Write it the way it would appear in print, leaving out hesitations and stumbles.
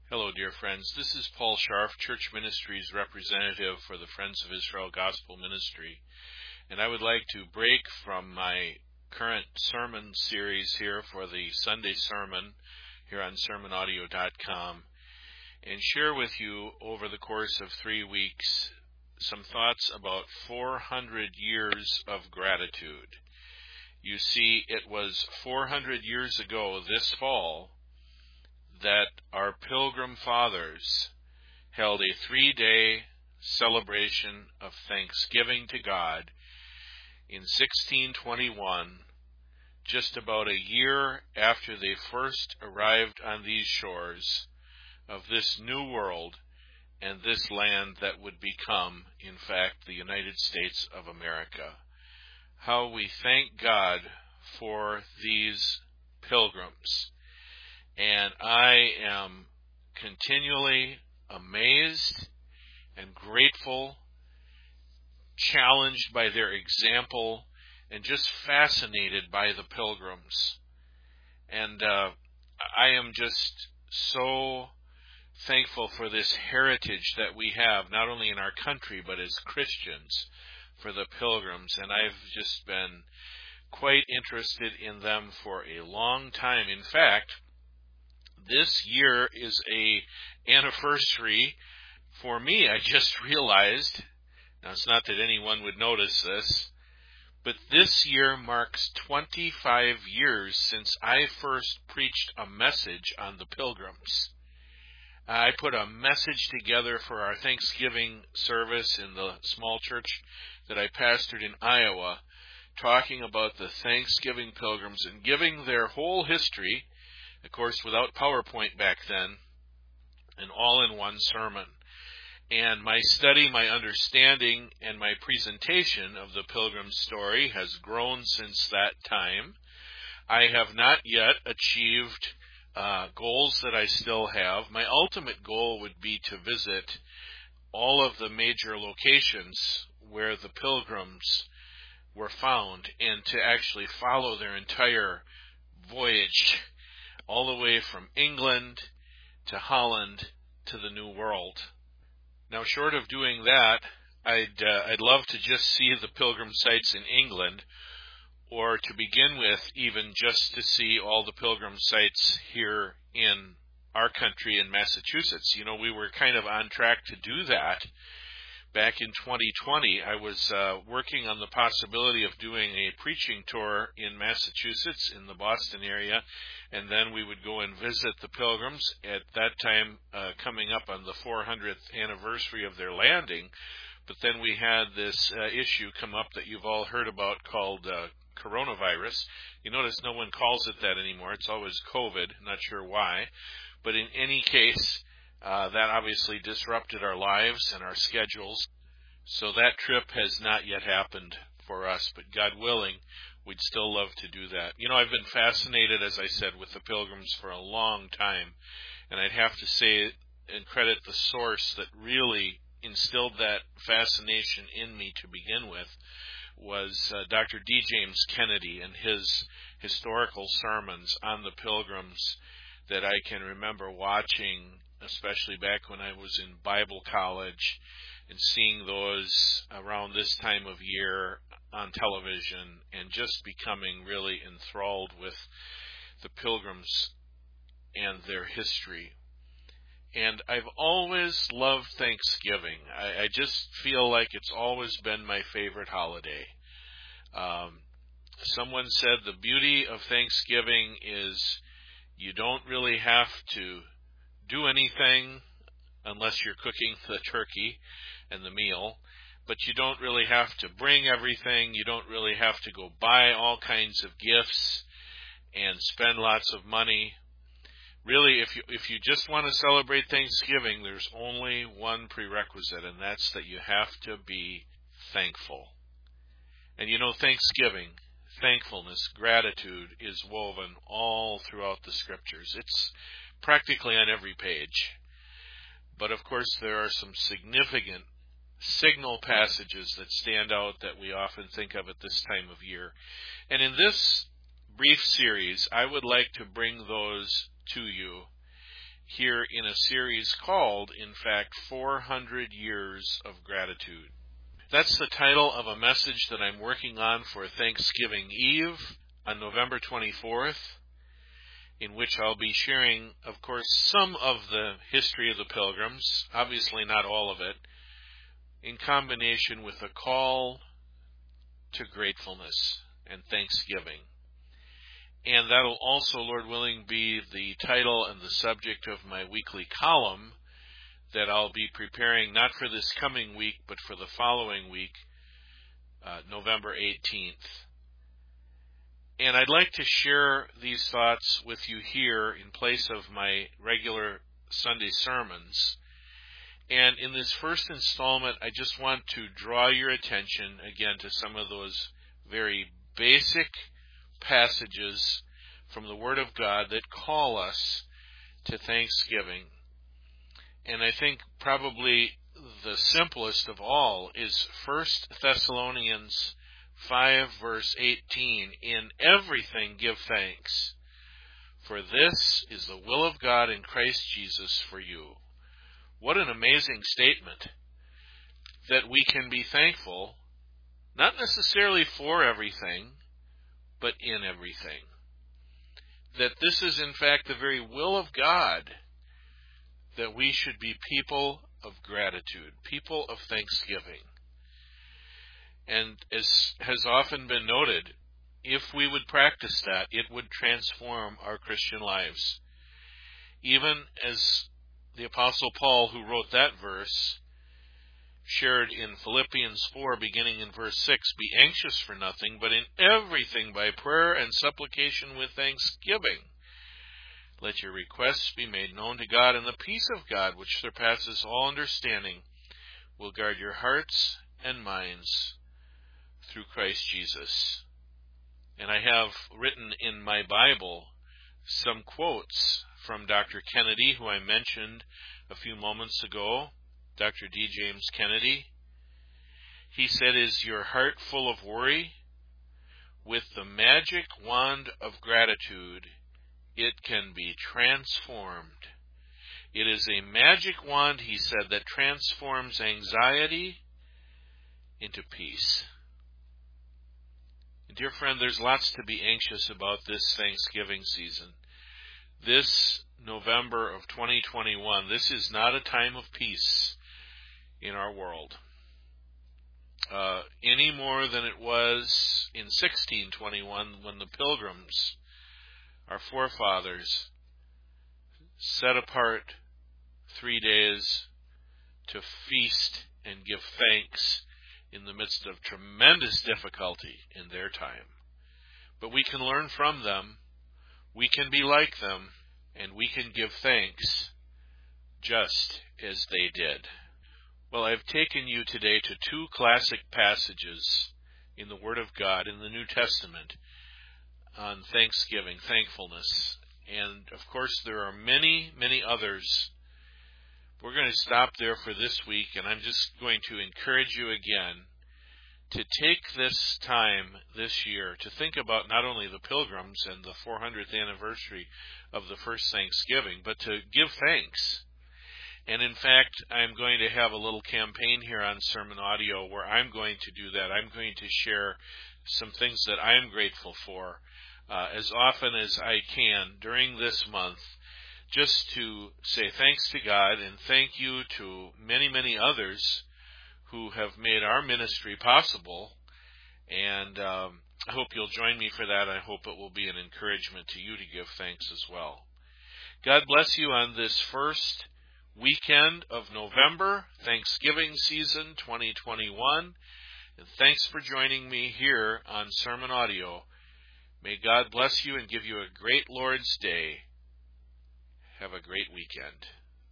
Hello, dear friends. This is Paul Scharf, Church Ministries representative for the Friends of Israel Gospel Ministry, and I would like to break from my current sermon series here for the Sunday sermon here on sermonaudio.com and share with you over the course of 3 weeks some thoughts about 400 years of gratitude. You see, it was 400 years ago this fall that our Pilgrim Fathers held a 3-day celebration of thanksgiving to God in 1621, just about a year after they first arrived on these shores of this new world and this land that would become, in fact, the United States of America. How we thank God for these pilgrims. And I am continually amazed and grateful, challenged by their example, and just fascinated by the pilgrims. And I am just so thankful for this heritage that we have, not only in our country, but as Christians, for the pilgrims. And I've just been quite interested in them for a long time. In fact, this year is a anniversary for me. I just realized, now it's not that anyone would notice this, but this year marks 25 years since I first preached a message on the pilgrims. I put a message together for our Thanksgiving service in the small church that I pastored in Iowa, talking about the Thanksgiving pilgrims and giving their whole history, of course, without PowerPoint back then, an all-in-one sermon. And my study, my understanding, and my presentation of the Pilgrim story has grown since that time. I have not yet achieved goals that I still have. My ultimate goal would be to visit all of the major locations where the pilgrims were found and to actually follow their entire voyage all the way from England to Holland to the New World. Now, short of doing that, I'd love to just see the pilgrim sites in England, or to begin with, even just to see all the pilgrim sites here in our country in Massachusetts. You know, we were kind of on track to do that. Back in 2020, I was working on the possibility of doing a preaching tour in Massachusetts, in the Boston area, and then we would go and visit the pilgrims, at that time coming up on the 400th anniversary of their landing. But then we had this issue come up that you've all heard about called coronavirus. You notice no one calls it that anymore. It's always COVID. Not sure why. But in any case, that obviously disrupted our lives and our schedules. So that trip has not yet happened for us, but God willing, we'd still love to do that. You know, I've been fascinated, as I said, with the pilgrims for a long time, and I'd have to say and credit the source that really instilled that fascination in me to begin with was Dr. D. James Kennedy and his historical sermons on the pilgrims that I can remember watching, especially back when I was in Bible college, and seeing those around this time of year on television and just becoming really enthralled with the pilgrims and their history. And I've always loved Thanksgiving. I just feel like it's always been my favorite holiday. Someone said the beauty of Thanksgiving is you don't really have to do anything unless you're cooking the turkey and the meal, but you don't really have to bring everything. You don't really have to go buy all kinds of gifts and spend lots of money. Really, if you just want to celebrate Thanksgiving, there's only one prerequisite, and that's that you have to be thankful. And you know, Thanksgiving, thankfulness, gratitude is woven all throughout the Scriptures. It's practically on every page. But of course, there are some significant signal passages that stand out that we often think of at this time of year. And in this brief series, I would like to bring those to you here in a series called, in fact, 400 Years of Gratitude. That's the title of a message that I'm working on for Thanksgiving Eve on November 24th, in which I'll be sharing, of course, some of the history of the Pilgrims, obviously not all of it, in combination with a call to gratefulness and thanksgiving. And that'll also, Lord willing, be the title and the subject of my weekly column that I'll be preparing not for this coming week, but for the following week, November 18th. And I'd like to share these thoughts with you here in place of my regular Sunday sermons. And in this first installment, I just want to draw your attention again to some of those very basic passages from the Word of God that call us to thanksgiving. And I think probably the simplest of all is 1 Thessalonians 5 verse 18. In everything give thanks, for this is the will of God in Christ Jesus for you. What an amazing statement, that we can be thankful, not necessarily for everything, but in everything. That this is in fact the very will of God, that we should be people of gratitude, people of thanksgiving. And as has often been noted, if we would practice that, it would transform our Christian lives. Even as the Apostle Paul, who wrote that verse, shared in Philippians 4, beginning in verse 6, be anxious for nothing, but in everything by prayer and supplication with thanksgiving, let your requests be made known to God, and the peace of God, which surpasses all understanding, will guard your hearts and minds through Christ Jesus. And I have written in my Bible some quotes from Dr. Kennedy, who I mentioned a few moments ago, Dr. D. James Kennedy. He said, is your heart full of worry? With the magic wand of gratitude, it can be transformed. It is a magic wand, he said, that transforms anxiety into peace. Dear friend, there's lots to be anxious about this Thanksgiving season. This November of 2021, this is not a time of peace in our world. Any more than it was in 1621 when the Pilgrims, our forefathers, set apart 3 days to feast and give thanks in the midst of tremendous difficulty in their time. But we can learn from them, we can be like them, and we can give thanks just as they did. Well, I've taken you today to two classic passages in the Word of God in the New Testament on thanksgiving, thankfulness. And, of course, there are many, many others. We're going to stop there for this week, and I'm just going to encourage you again to take this time this year to think about not only the Pilgrims and the 400th anniversary of the first Thanksgiving, but to give thanks. And in fact, I'm going to have a little campaign here on Sermon Audio where I'm going to do that. I'm going to share some things that I'm grateful for as often as I can during this month, just to say thanks to God and thank you to many, many others who have made our ministry possible. And I hope you'll join me for that. I hope it will be an encouragement to you to give thanks as well. God bless you on this first weekend of November, Thanksgiving season 2021. And thanks for joining me here on Sermon Audio. May God bless you and give you a great Lord's Day. Have a great weekend.